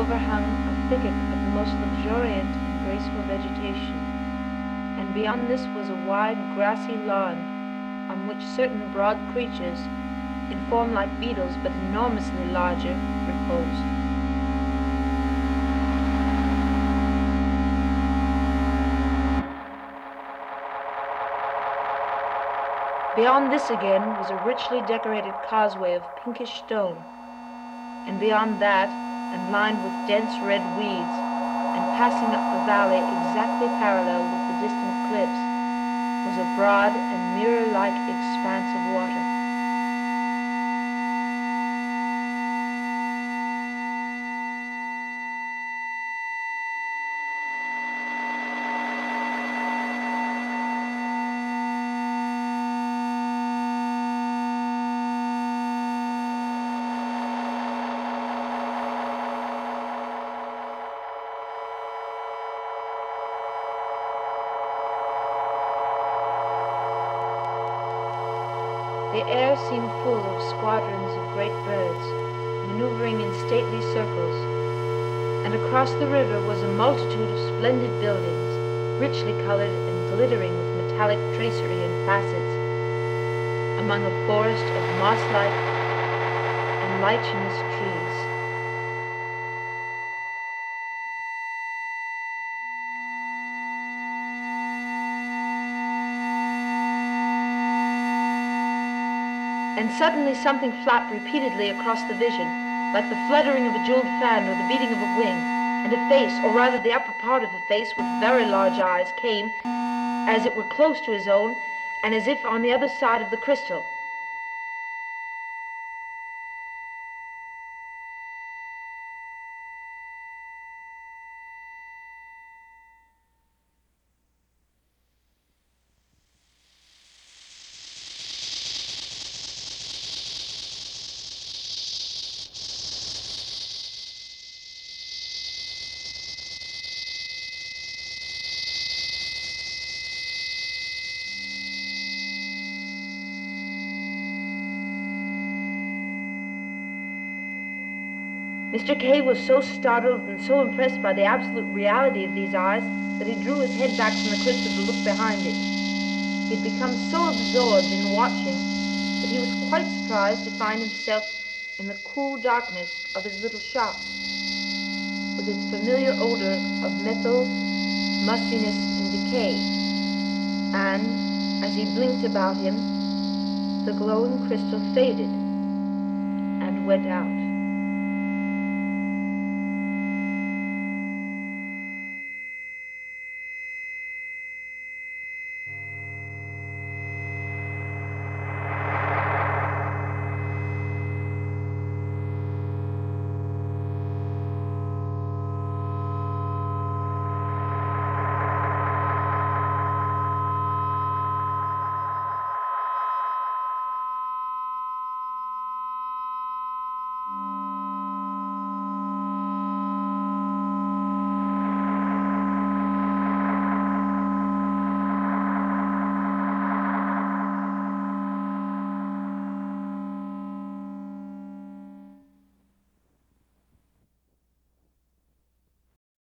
overhung a thicket of the most luxuriant and graceful vegetation, and beyond this was a wide grassy lawn on which certain broad creatures, in form like beetles but enormously larger, reposed. Beyond this again was a richly decorated causeway of pinkish stone, and beyond that, and lined with dense red weeds, and passing up the valley exactly parallel with the distant cliffs, was a broad and mirror-like expanse of water. The air seemed full of squadrons of great birds, maneuvering in stately circles, and across the river was a multitude of splendid buildings, richly colored and glittering with metallic tracery and facets, among a forest of moss-like and lichenous trees. And suddenly something flapped repeatedly across the vision, like the fluttering of a jeweled fan or the beating of a wing, and a face, or rather the upper part of a face with very large eyes, came, as it were close to his own, and as if on the other side of the crystal. Mr. K was so startled and so impressed by the absolute reality of these eyes that he drew his head back from the crystal to look behind it. He had become so absorbed in watching that he was quite surprised to find himself in the cool darkness of his little shop, with its familiar odor of metal, mustiness, and decay. And as he blinked about him, the glowing crystal faded and went out.